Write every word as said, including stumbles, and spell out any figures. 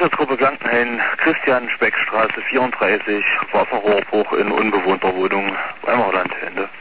Einsatzgruppe Blankenhain, Christian Speckstraße vierunddreißig, Wasserrohrbruch in unbewohnter Wohnung, Weimarland, Ende.